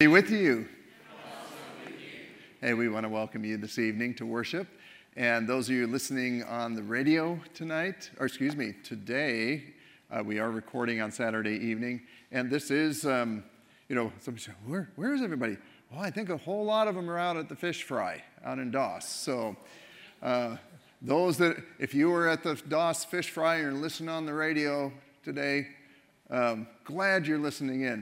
with you. Hey, we want to welcome you this evening to worship. And those of you listening on the radio today, we are recording on Saturday evening. And this is, somebody said, where is everybody? Well, I think a whole lot of them are out at the fish fry out in Doss. So if you were at the Doss fish fry and you're listening on the radio today, glad you're listening in.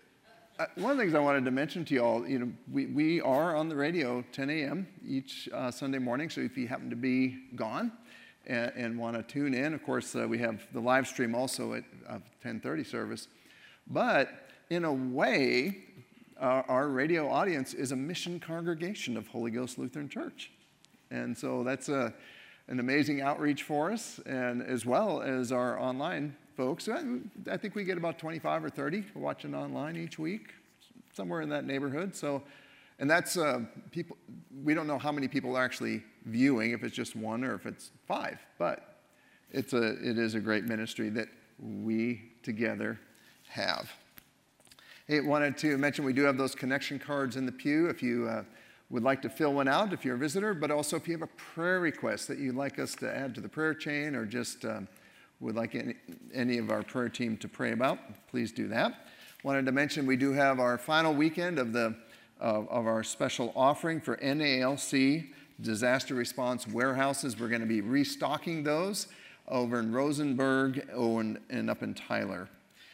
One of the things I wanted to mention to you all, we are on the radio 10 a.m. each Sunday morning, so if you happen to be gone and want to tune in, of course, we have the live stream also at 10:30 service. But in a way, our radio audience is a mission congregation of Holy Ghost Lutheran Church. And so that's an amazing outreach for us, and as well as our online folks. I think we get about 25 or 30 watching online each week, somewhere in that neighborhood. So, and that's people. We don't know how many people are actually viewing, if it's just one or if it's 5. But it is a great ministry that we together have. Hey, wanted to mention we do have those connection cards in the pew if you would like to fill one out if you're a visitor, but also if you have a prayer request that you'd like us to add to the prayer chain or just would like any of our prayer team to pray about, please do that. Wanted to mention we do have our final weekend of our special offering for NALC disaster response warehouses. We're going to be restocking those over in Rosenberg and up in Tyler.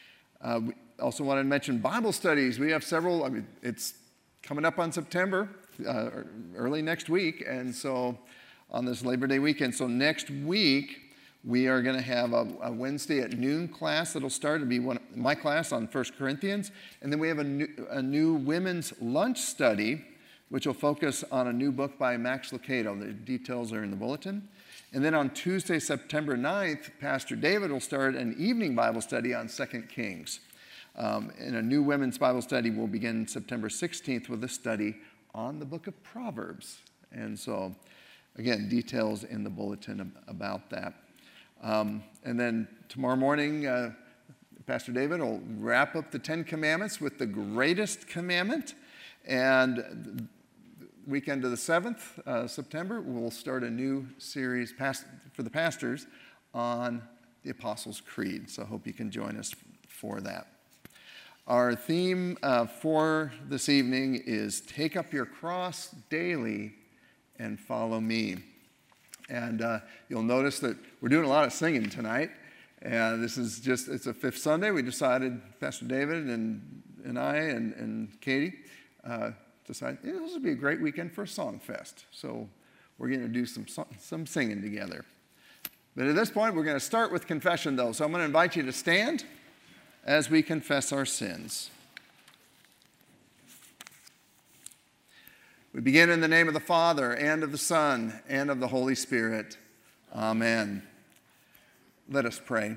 We also wanted to mention Bible studies. We have several. It's coming up on September, early next week, and so on this Labor Day weekend. So next week, we are going to have a Wednesday at noon class that'll start. It'll be my class on 1 Corinthians. And then we have a new women's lunch study, which will focus on a new book by Max Lucado. The details are in the bulletin. And then on Tuesday, September 9th, Pastor David will start an evening Bible study on 2 Kings. And a new women's Bible study will begin September 16th with a study on the book of Proverbs. And so, again, details in the bulletin about that. And then tomorrow morning, Pastor David will wrap up the 10 Commandments with the greatest commandment. And weekend of the 7th, September, we'll start a new series for the pastors on the Apostles' Creed. So I hope you can join us for that. Our theme for this evening is Take Up Your Cross Daily and Follow Me. And you'll notice that we're doing a lot of singing tonight. And this is it's a fifth Sunday. We decided, Pastor David and I and Katie decided this would be a great weekend for a song fest. So we're going to do some singing together. But at this point, we're going to start with confession, though. So I'm going to invite you to stand as we confess our sins. We begin in the name of the Father, and of the Son, and of the Holy Spirit. Amen. Let us pray.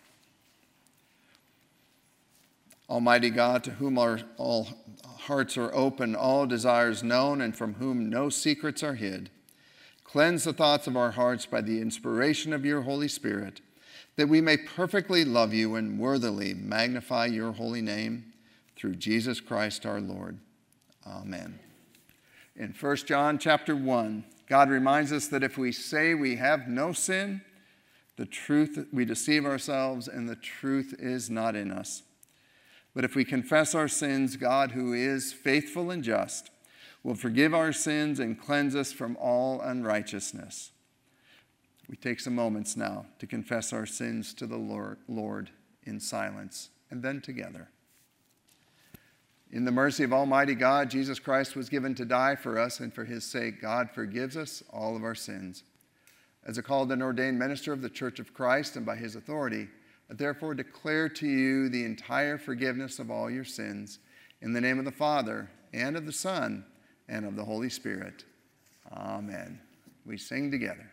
Almighty God, to whom all hearts are open, all desires known, and from whom no secrets are hid, cleanse the thoughts of our hearts by the inspiration of your Holy Spirit, that we may perfectly love you and worthily magnify your holy name, through Jesus Christ our Lord. Amen. In 1 John chapter 1, God reminds us that if we say we have no sin, we deceive ourselves and the truth is not in us. But if we confess our sins, God, who is faithful and just, will forgive our sins and cleanse us from all unrighteousness. We take some moments now to confess our sins to the Lord in silence and then together. In the mercy of Almighty God, Jesus Christ was given to die for us, and for his sake, God forgives us all of our sins. As a called and ordained minister of the Church of Christ and by his authority, I therefore declare to you the entire forgiveness of all your sins, in the name of the Father, and of the Son, and of the Holy Spirit. Amen. We sing together.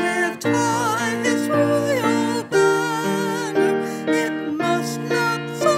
His royal banner, it must not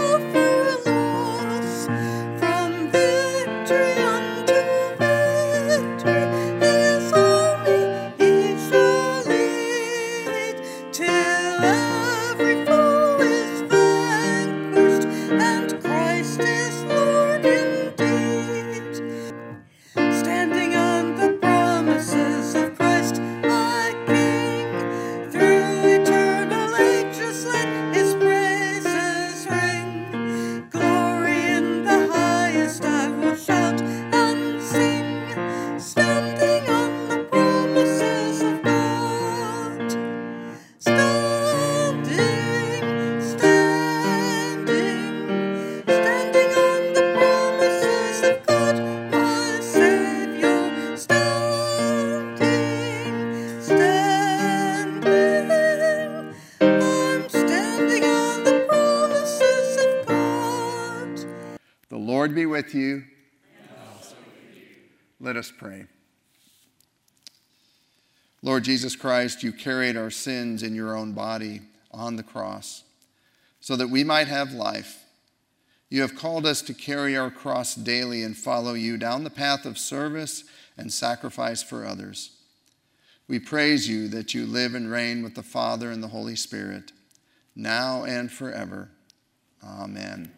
The Lord be with you. And also with you. Let us pray. Lord Jesus Christ, you carried our sins in your own body on the cross so that we might have life. You have called us to carry our cross daily and follow you down the path of service and sacrifice for others. We praise you that you live and reign with the Father and the Holy Spirit, now and forever. Amen.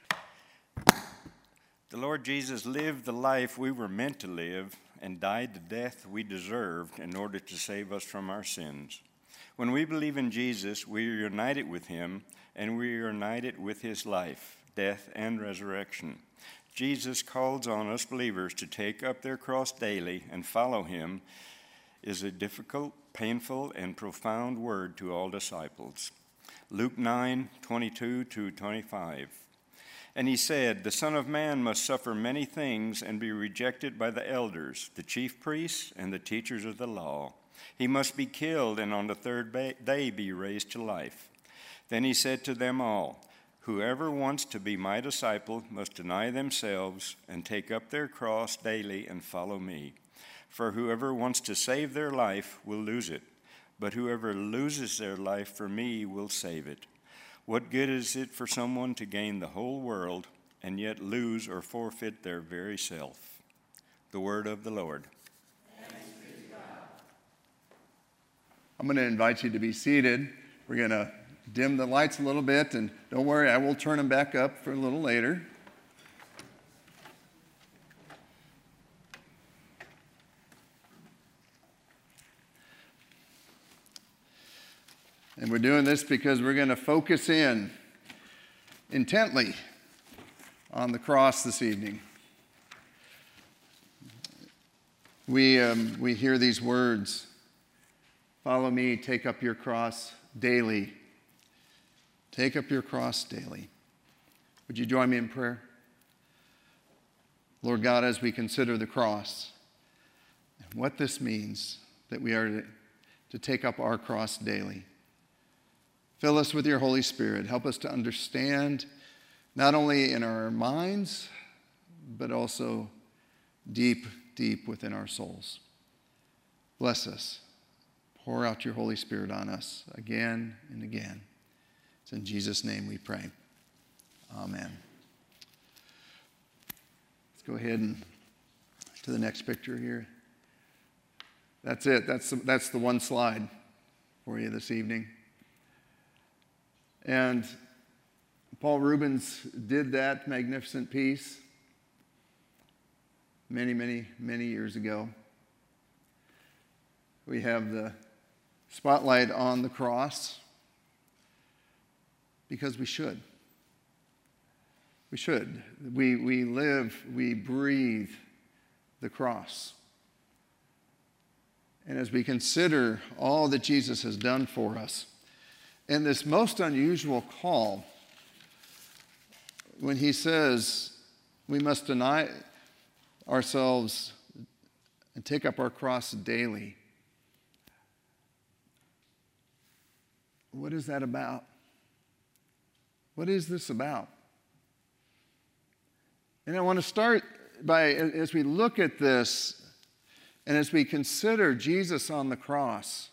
The Lord Jesus lived the life we were meant to live and died the death we deserved in order to save us from our sins. When we believe in Jesus, we are united with him, and we are united with his life, death, and resurrection. Jesus calls on us believers to take up their cross daily and follow him is a difficult, painful, and profound word to all disciples. Luke 9:22-25. And he said, the Son of Man must suffer many things and be rejected by the elders, the chief priests, and the teachers of the law. He must be killed and on the third day be raised to life. Then he said to them all, whoever wants to be my disciple must deny themselves and take up their cross daily and follow me. For whoever wants to save their life will lose it, but whoever loses their life for me will save it. What good is it for someone to gain the whole world and yet lose or forfeit their very self? The word of the Lord. Thanks be to God. I'm going to invite you to be seated. We're going to dim the lights a little bit, and don't worry, I will turn them back up for a little later. And we're doing this because we're going to focus in intently on the cross this evening. We hear these words, follow me, take up your cross daily. Take up your cross daily. Would you join me in prayer? Lord God, as we consider the cross and what this means, that we are to take up our cross daily. Fill us with your Holy Spirit. Help us to understand, not only in our minds, but also deep, deep within our souls. Bless us. Pour out your Holy Spirit on us again and again. It's in Jesus' name we pray. Amen. Let's go ahead and to the next picture here. That's it. That's the one slide for you this evening. And Paul Rubens did that magnificent piece many, many, many years ago. We have the spotlight on the cross because we should. We should. We live, we breathe the cross. And as we consider all that Jesus has done for us, and this most unusual call, when he says we must deny ourselves and take up our cross daily, what is that about? What is this about? And I want to start by, as we look at this, and as we consider Jesus on the cross,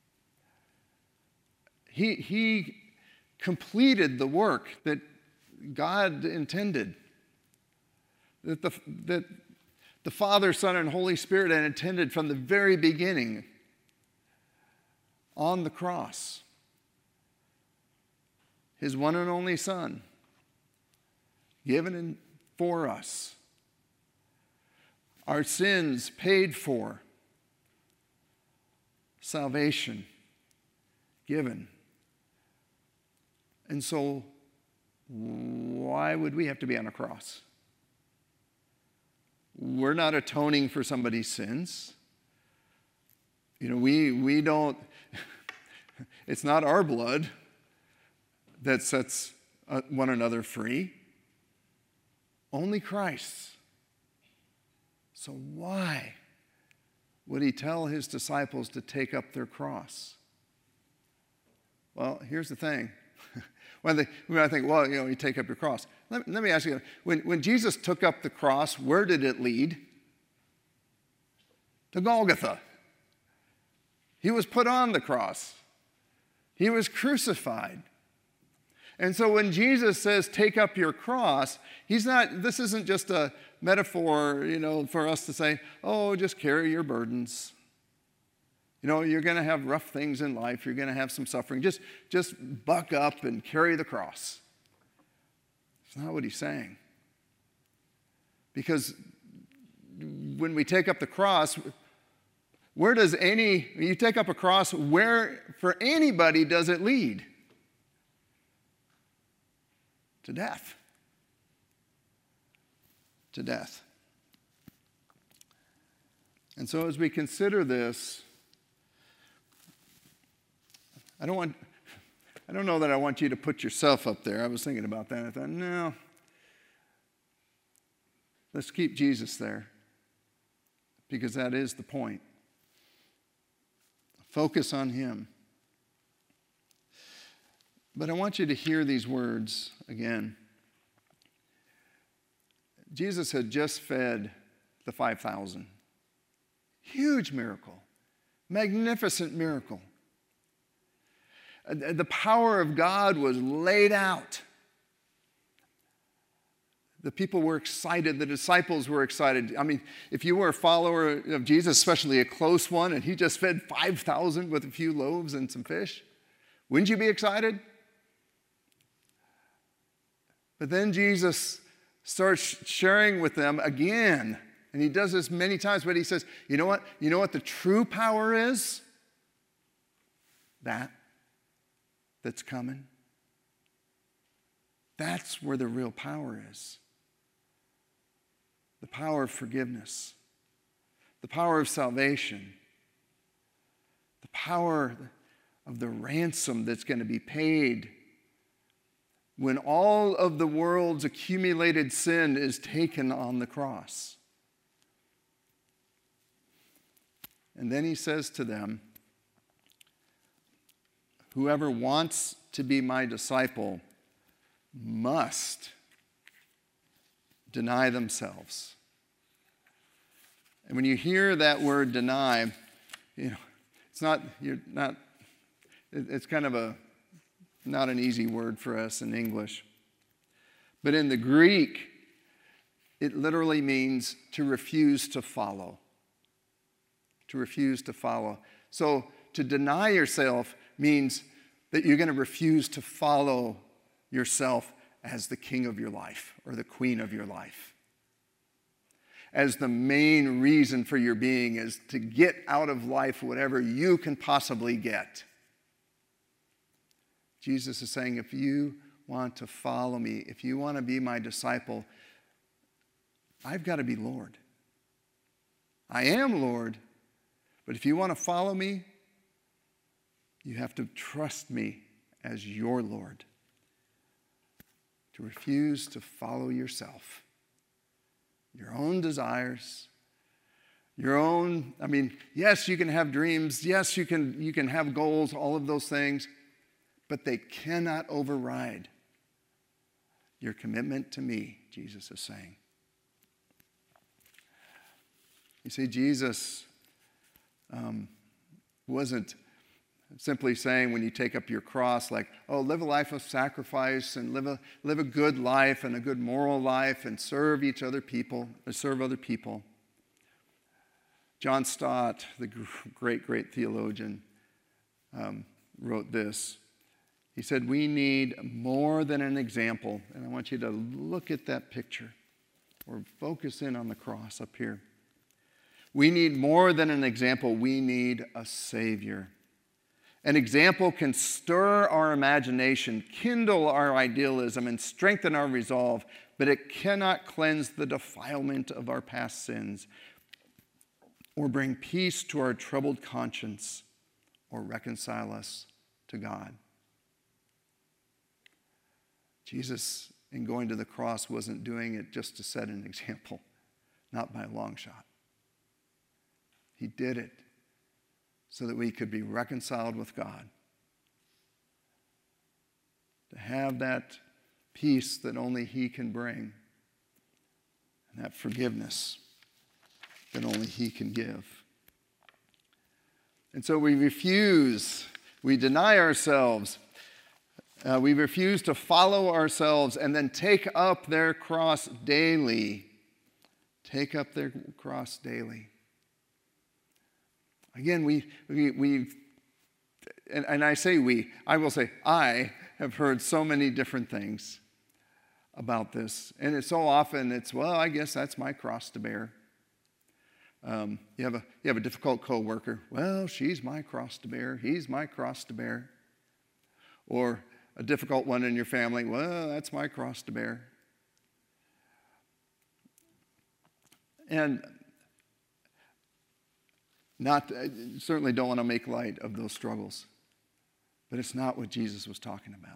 He completed the work that God intended, that the Father, Son, and Holy Spirit had intended from the very beginning on the cross. His one and only Son, given for us. Our sins paid for. Salvation given. And so, why would we have to be on a cross? We're not atoning for somebody's sins. You know, we don't, it's not our blood that sets one another free. Only Christ. So why would he tell his disciples to take up their cross? Well, here's the thing. When I think, well, you take up your cross. Let me ask you, when Jesus took up the cross, where did it lead? To Golgotha. He was put on the cross. He was crucified. And so when Jesus says, take up your cross, this isn't just a metaphor, for us to say, oh, just carry your burdens. You're going to have rough things in life. You're going to have some suffering. Just buck up and carry the cross. It's not what he's saying. Because when we take up the cross, you take up a cross, where for anybody does it lead? To death. To death. And so as we consider this, I don't know that I want you to put yourself up there. I was thinking about that. I thought, no. Let's keep Jesus there. Because that is the point. Focus on him. But I want you to hear these words again. Jesus had just fed the 5,000. Huge miracle. Magnificent miracle. The power of God was laid out. The people were excited. The disciples were excited. I mean, if you were a follower of Jesus, especially a close one, and he just fed 5,000 with a few loaves and some fish, wouldn't you be excited? But then Jesus starts sharing with them again. And he does this many times, but he says, you know what? You know what the true power is? That's coming. That's where the real power is. The power of forgiveness. The power of salvation. The power of the ransom that's going to be paid when all of the world's accumulated sin is taken on the cross. And then he says to them, whoever wants to be my disciple must deny themselves. And when you hear that word deny, it's kind of not an easy word for us in English. But in the Greek, it literally means to refuse to follow. To refuse to follow. So to deny yourself means that you're going to refuse to follow yourself as the king of your life or the queen of your life. As the main reason for your being is to get out of life whatever you can possibly get. Jesus is saying, if you want to follow me, if you want to be my disciple, I've got to be Lord. I am Lord, but if you want to follow me, you have to trust me as your Lord. To refuse to follow yourself, your own desires, yes, you can have dreams, yes, you can have goals, all of those things, but they cannot override your commitment to me, Jesus is saying. You see, Jesus wasn't simply saying when you take up your cross, like, oh, live a life of sacrifice and live a good life and a good moral life and serve other people. John Stott, the great theologian, wrote this. He said, we need more than an example. And I want you to look at that picture or focus in on the cross up here. We need more than an example. We need a Savior. An example can stir our imagination, kindle our idealism, and strengthen our resolve, but it cannot cleanse the defilement of our past sins or bring peace to our troubled conscience or reconcile us to God. Jesus, in going to the cross, wasn't doing it just to set an example, not by a long shot. He did it so that we could be reconciled with God. to have that peace that only He can bring, and that forgiveness that only He can give. And so we refuse, we deny ourselves, we refuse to follow ourselves and then take up their cross daily. Take up their cross daily. Again, and I say we, I will say I have heard so many different things about this. And it's so often well, I guess that's my cross to bear. You have a difficult coworker. Well, she's my cross to bear. He's my cross to bear. Or a difficult one in your family. Well, that's my cross to bear. And certainly don't want to make light of those struggles. But it's not what Jesus was talking about.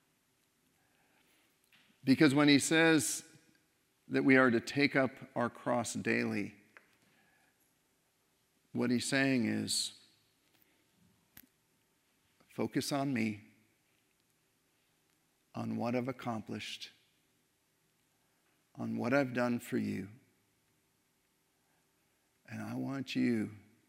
Because when He says that we are to take up our cross daily, what He's saying is, focus on me, on what I've accomplished, on what I've done for you. And I want you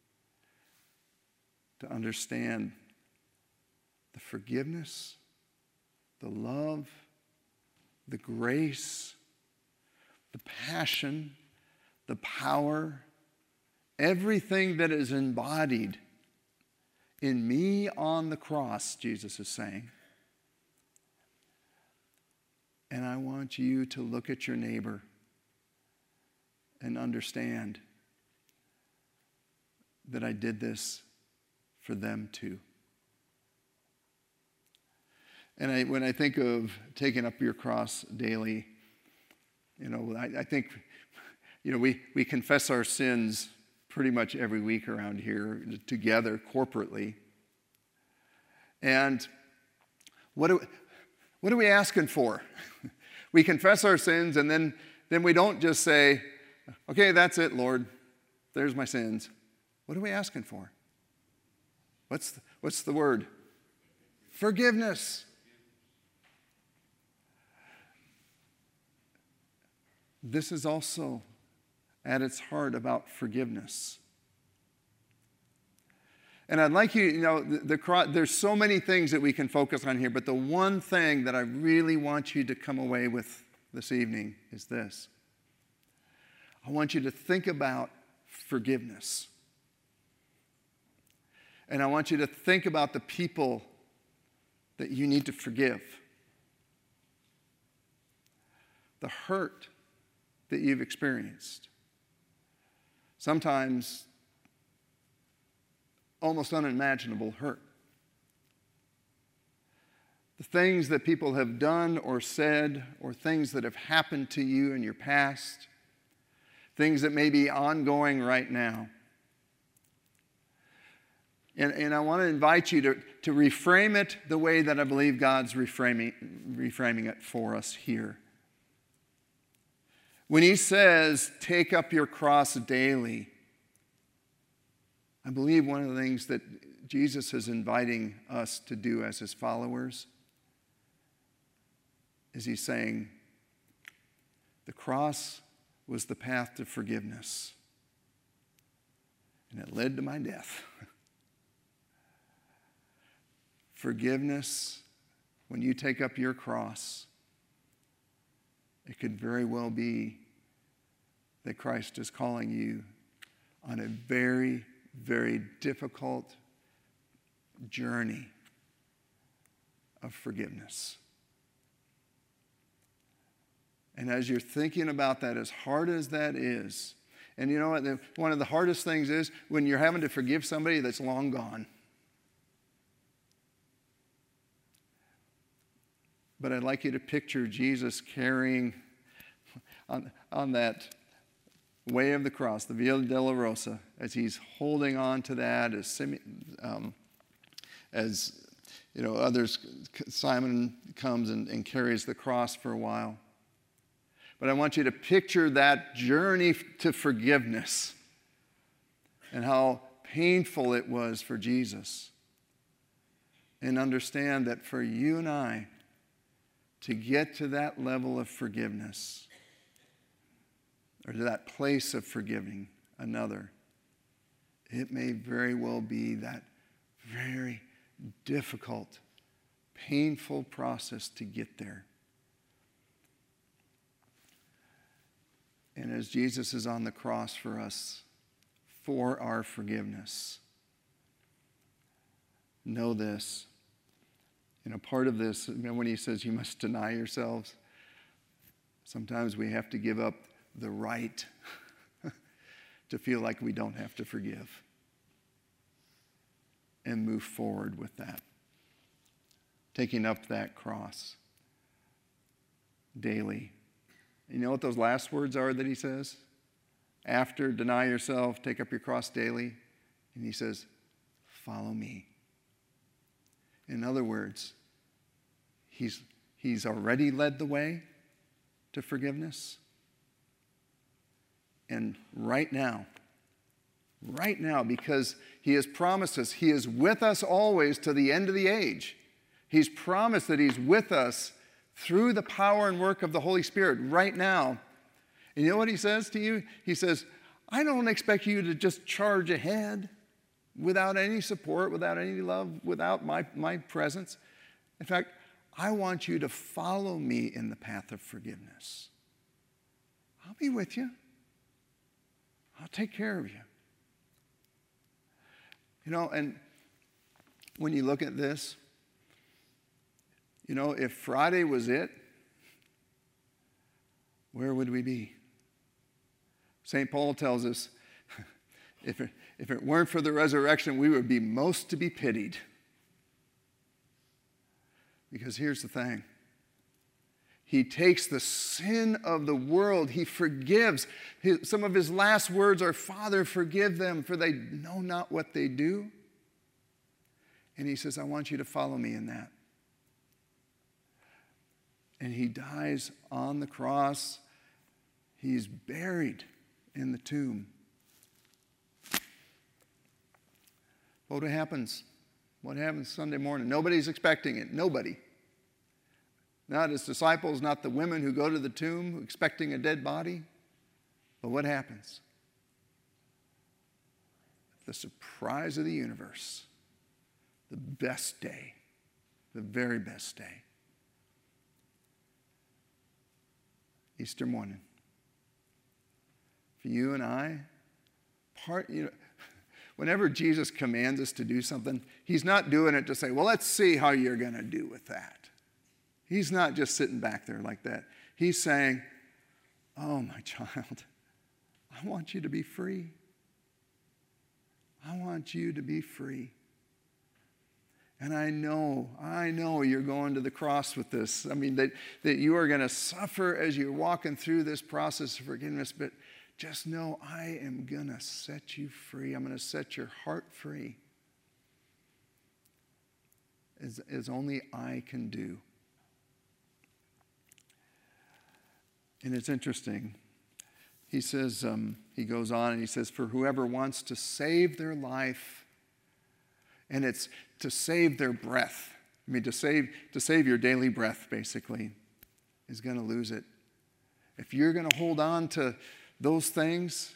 to understand the forgiveness, the love, the grace, the passion, the power, everything that is embodied in me on the cross, Jesus is saying. And I want you to look at your neighbor and understand that I did this for them too. And when I think of taking up your cross daily, I think, we confess our sins pretty much every week around here together corporately. And what are we asking for? We confess our sins, and then we don't just say, okay, that's it, Lord. There's my sins. What are we asking for? What's the word? Forgiveness. This is also at its heart about forgiveness. And I'd like you, there's so many things that we can focus on here, but the one thing that I really want you to come away with this evening is this. I want you to think about forgiveness. And I want you to think about the people that you need to forgive. The hurt that you've experienced. Sometimes almost unimaginable hurt. The things that people have done or said, or things that have happened to you in your past, things that may be ongoing right now. And I want to invite you to reframe it the way that I believe God's reframing it for us here. When He says, take up your cross daily, I believe one of the things that Jesus is inviting us to do as His followers is He's saying, the cross was the path to forgiveness, and it led to my death. Forgiveness, when you take up your cross, it could very well be that Christ is calling you on a very, very difficult journey of forgiveness. And as you're thinking about that, as hard as that is, and you know what, one of the hardest things is when you're having to forgive somebody that's long gone. But I'd like you to picture Jesus carrying on that way of the cross, the Via Dolorosa, as He's holding on to that, as others, Simon comes and carries the cross for a while. But I want you to picture that journey to forgiveness and how painful it was for Jesus. And understand that for you and I, to get to that level of forgiveness, or to that place of forgiving another, it may very well be that very difficult, painful process to get there. And as Jesus is on the cross for us, for our forgiveness, know this. Part of this, when he says you must deny yourselves, sometimes we have to give up the right to feel like we don't have to forgive and move forward with that. Taking up that cross daily. You know what those last words are that he says? After deny yourself, take up your cross daily. And he says, follow me. In other words, he's already led the way to forgiveness. And right now, because he has promised us, he is with us always to the end of the age. He's promised that he's with us through the power and work of the Holy Spirit right now. And you know what he says to you? He says, I don't expect you to just charge ahead without any support, without any love, without my presence. In fact, I want you to follow me in the path of forgiveness. I'll be with you. I'll take care of you. And when you look at this, if Friday was it, where would we be? St. Paul tells us, if it weren't for the resurrection, we would be most to be pitied. Because here's the thing. He takes the sin of the world. He forgives. Some of his last words are, Father, forgive them, for they know not what they do. And he says, I want you to follow me in that. And he dies on the cross. He's buried in the tomb. What happens? What happens Sunday morning? Nobody's expecting it. Nobody. Not his disciples, not the women who go to the tomb expecting a dead body. But what happens? The surprise of the universe. The best day. The very best day. Easter morning. For you and I, whenever Jesus commands us to do something, he's not doing it to say, well, let's see how you're going to do with that. He's not just sitting back there like that. He's saying, oh, my child, I want you to be free. I want you to be free. And I know you're going to the cross with this. I mean, that you are going to suffer as you're walking through this process of forgiveness, but just know I am going to set you free. I'm going to set your heart free as only I can do. And it's interesting. He says, he goes on and he says, for whoever wants to save their life, and it's to save their breath. I mean, to save your daily breath, basically, is going to lose it. If you're going to hold on to those things,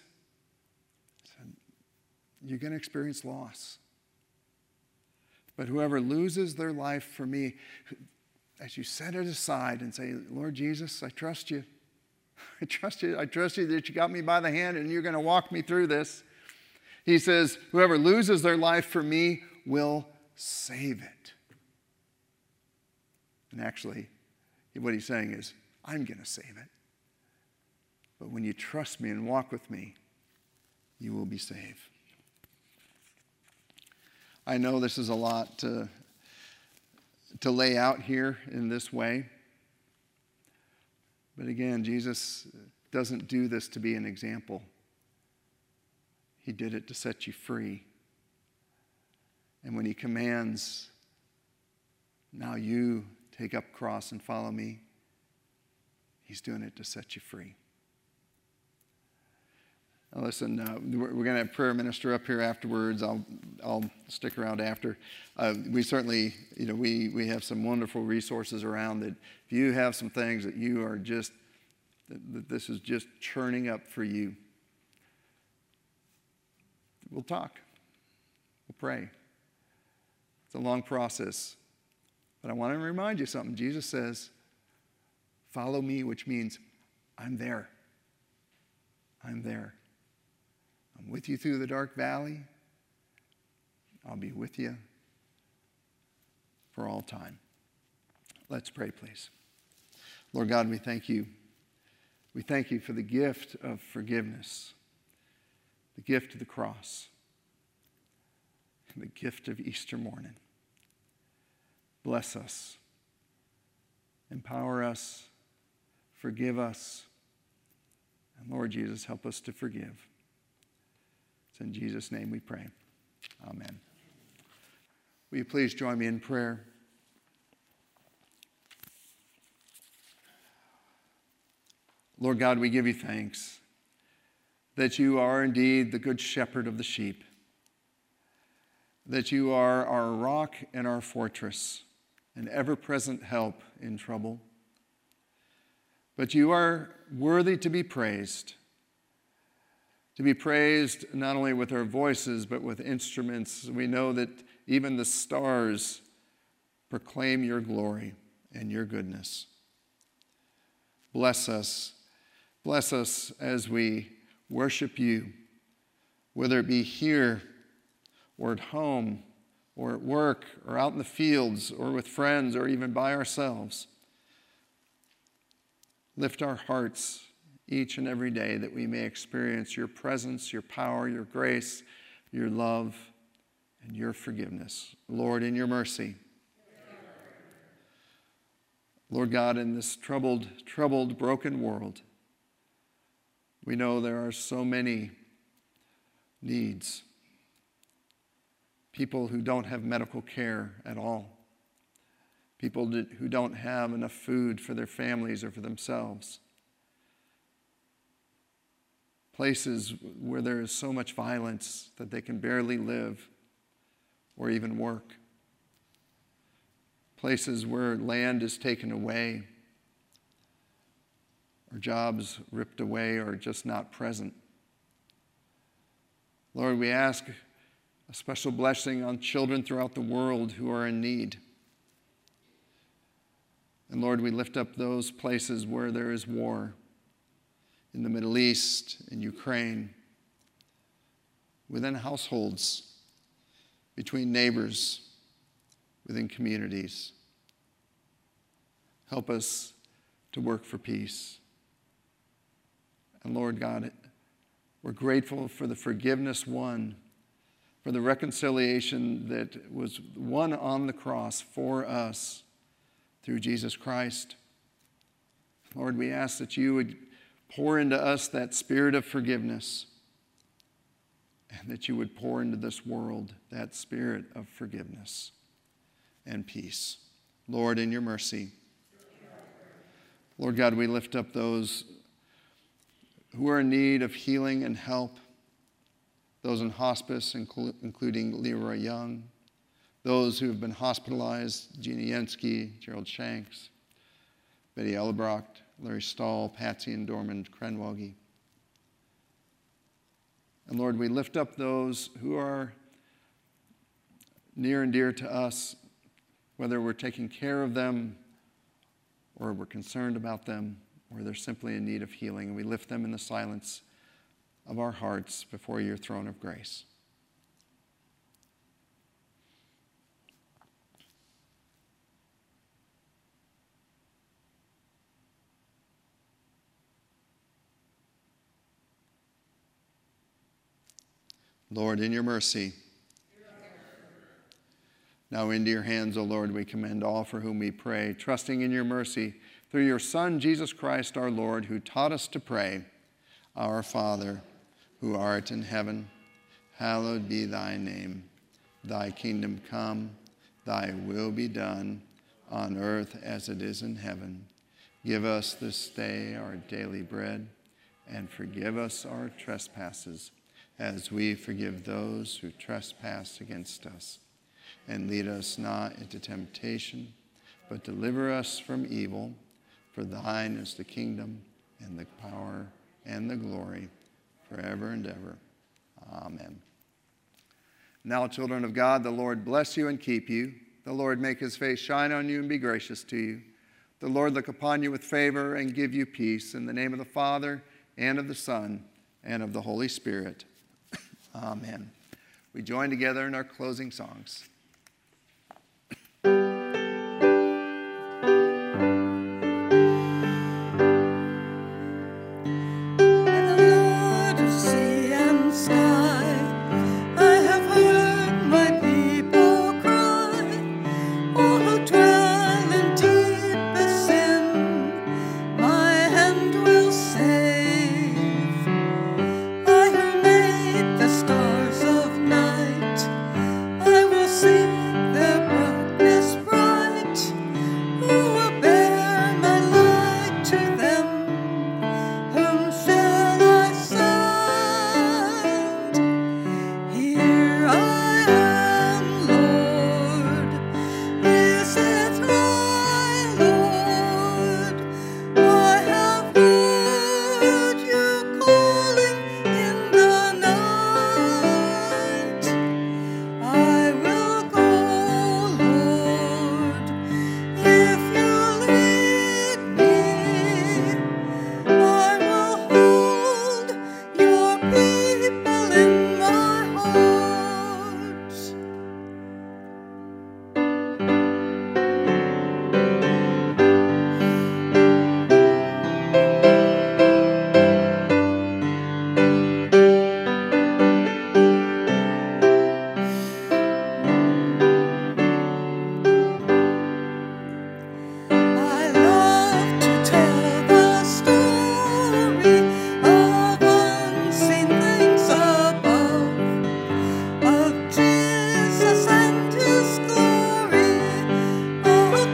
you're going to experience loss. But whoever loses their life for me, as you set it aside and say, Lord Jesus, I trust you. I trust you. I trust you that you got me by the hand and you're going to walk me through this. He says, whoever loses their life for me will save it. And actually, what he's saying is, I'm going to save it. But when you trust me and walk with me, you will be saved. I know this is a lot to lay out here in this way. But again, Jesus doesn't do this to be an example. He did it to set you free. And when he commands, now you take up cross and follow me, he's doing it to set you free. Listen, we're going to have prayer minister up here afterwards. I'll stick around after. We certainly, we have some wonderful resources around that. If you have some things that you are just, that this is just churning up for you, we'll talk. We'll pray. It's a long process. But I want to remind you something. Jesus says, follow me, which means I'm there. I'm there. I'm with you through the dark valley. I'll be with you for all time. Let's pray, please. Lord God, we thank you. We thank you for the gift of forgiveness, the gift of the cross, and the gift of Easter morning. Bless us. Empower us. Forgive us. And Lord Jesus, help us to forgive. It's in Jesus' name we pray. Amen. Will you please join me in prayer? Lord God, we give you thanks that you are indeed the good shepherd of the sheep, that you are our rock and our fortress, an ever-present help in trouble. But you are worthy to be praised not only with our voices, but with instruments. We know that even the stars proclaim your glory and your goodness. Bless us. Bless us as we worship you, whether it be here or at home or at work or out in the fields or with friends or even by ourselves. Lift our hearts each and every day that we may experience your presence, your power, your grace, your love, and your forgiveness. Lord, in your mercy. Lord God, in this troubled, broken world, we know there are so many needs. People who don't have medical care at all. People who don't have enough food for their families or for themselves. Places where there is so much violence that they can barely live or even work. Places where land is taken away, or jobs ripped away, or just not present. Lord, we ask a special blessing on children throughout the world who are in need. And Lord, we lift up those places where there is war, in the Middle East, in Ukraine, within households, between neighbors, within communities. Help us to work for peace. And Lord God, we're grateful for the forgiveness won, for the reconciliation that was won on the cross for us through Jesus Christ. Lord, we ask that you would pour into us that spirit of forgiveness, and that you would pour into this world that spirit of forgiveness and peace. Lord, in your mercy. Lord God, we lift up those who are in need of healing and help, those in hospice, including Leroy Young, those who have been hospitalized, Gina Yenske, Gerald Shanks, Betty Ellebrock, Larry Stahl, Patsy and Dormond Krenwagi. And Lord, we lift up those who are near and dear to us, whether we're taking care of them or we're concerned about them or they're simply in need of healing. And we lift them in the silence of our hearts before your throne of grace. Lord, in your mercy. Now into your hands, O Lord, we commend all for whom we pray, trusting in your mercy through your Son, Jesus Christ our Lord, who taught us to pray, Our Father, who art in heaven, hallowed be thy name. Thy kingdom come, thy will be done, on earth as it is in heaven. Give us this day our daily bread, and forgive us our trespasses, as we forgive those who trespass against us. And lead us not into temptation, but deliver us from evil. For thine is the kingdom, and the power, and the glory, forever and ever. Amen. Now, children of God, the Lord bless you and keep you. The Lord make his face shine on you and be gracious to you. The Lord look upon you with favor and give you peace. In the name of the Father, and of the Son, and of the Holy Spirit. Amen. We join together in our closing songs.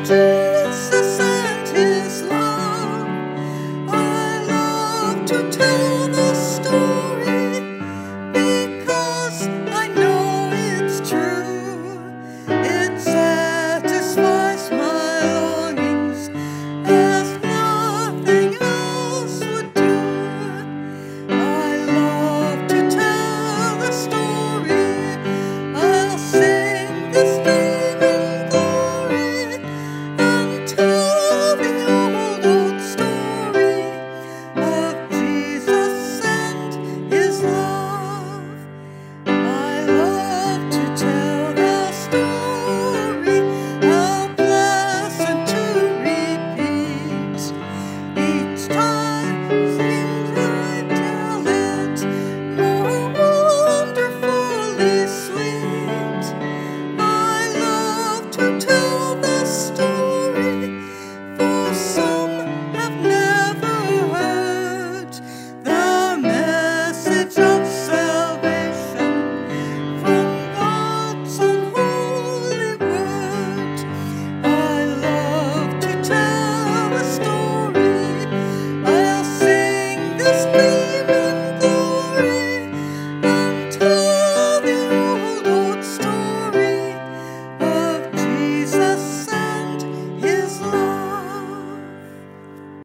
To